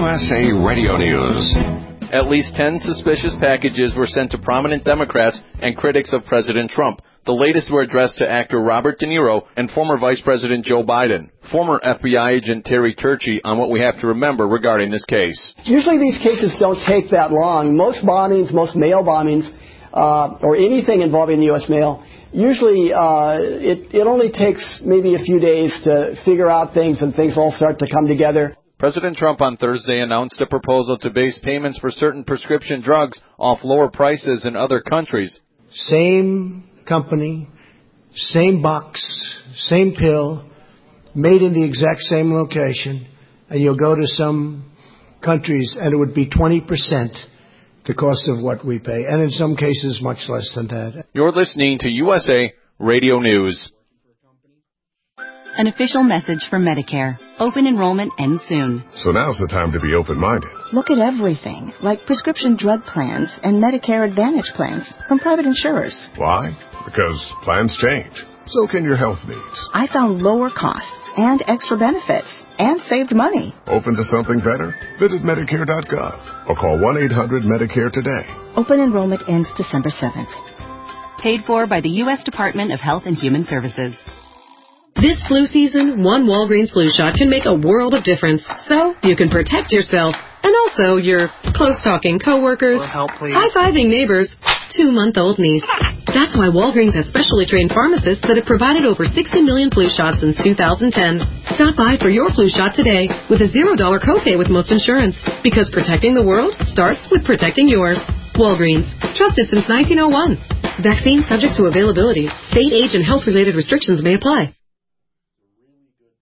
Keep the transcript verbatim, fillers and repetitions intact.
S A Radio News. At least ten suspicious packages were sent to prominent Democrats and critics of President Trump. The latest were addressed to actor Robert De Niro and former Vice President Joe Biden. Former F B I agent Terry Turchi on what we have to remember regarding this case. Usually these cases don't take that long. Most bombings, most mail bombings, uh, or anything involving the U S mail, usually uh, it, it only takes maybe a few days to figure out things and things all start to come together. President Trump on Thursday announced a proposal to base payments for certain prescription drugs off lower prices in other countries. Same company, same box, same pill, made in the exact same location, and you'll go to some countries and it would be twenty percent the cost of what we pay, and in some cases much less than that. You're listening to U S A Radio News. An official message from Medicare. Open enrollment ends soon. So now's the time to be open-minded. Look at everything, like prescription drug plans and Medicare Advantage plans from private insurers. Why? Because plans change. So can your health needs. I found lower costs and extra benefits and saved money. Open to something better? Visit Medicare dot gov or call one eight hundred Medicare today. Open enrollment ends December seventh. Paid for by the U S Department of Health and Human Services. This flu season, one Walgreens flu shot can make a world of difference. So you can protect yourself and also your close-talking coworkers, high-fiving neighbors, two-month-old niece. That's why Walgreens has specially trained pharmacists that have provided over sixty million flu shots since two thousand ten. Stop by for your flu shot today with a zero dollar copay with most insurance. Because protecting the world starts with protecting yours. Walgreens. Trusted since nineteen oh one. Vaccine subject to availability. State, age, and health-related restrictions may apply.